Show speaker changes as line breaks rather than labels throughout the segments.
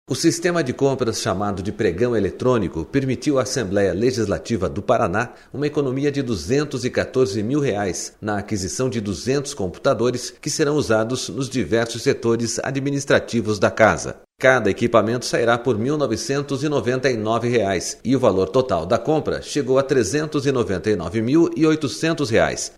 O sistema de compras chamado de pregão eletrônico permitiu à Assembleia Legislativa do Paraná uma economia de R$ 214 mil na aquisição de 200 computadores que serão usados nos diversos setores administrativos da casa. Cada equipamento sairá por R$ 1.999 e o valor total da compra chegou a R$ 399.800,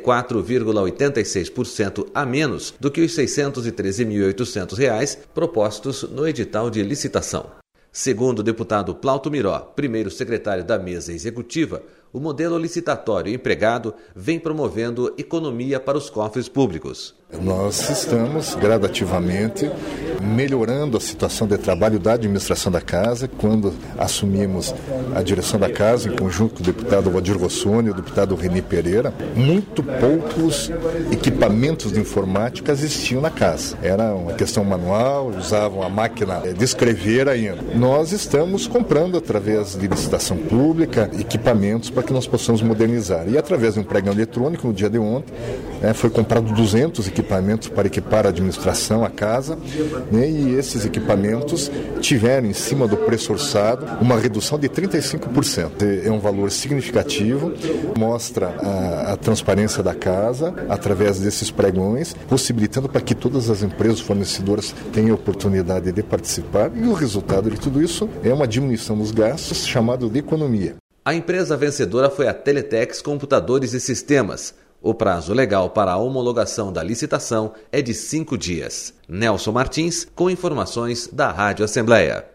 34,86% a menos do que os R$ 613.800 propostos no edital de licitação. Segundo o deputado Plauto Miró, primeiro secretário da mesa executiva, o modelo licitatório empregado vem promovendo economia para os cofres públicos.
Nós estamos gradativamente melhorando a situação de trabalho da administração da casa. Quando assumimos a direção da casa, em conjunto com o deputado Valdir Rossoni e o deputado Reni Pereira, muito poucos equipamentos de informática existiam na casa. Era uma questão manual, usavam a máquina de escrever ainda. Nós estamos comprando, através de licitação pública, equipamentos para que nós possamos modernizar. E através de um pregão eletrônico, no dia de ontem, foi comprado 200 equipamentos para equipar a administração, a casa, e esses equipamentos tiveram, em cima do preço orçado, uma redução de 35%. É um valor significativo, mostra a transparência da casa através desses pregões, possibilitando para que todas as empresas fornecedoras tenham a oportunidade de participar, e o resultado de tudo isso é uma diminuição dos gastos, chamado de economia.
A empresa vencedora foi a Teletex Computadores e Sistemas. O prazo legal para a homologação da licitação é de 5 dias. Nelson Martins, com informações da Rádio Assembleia.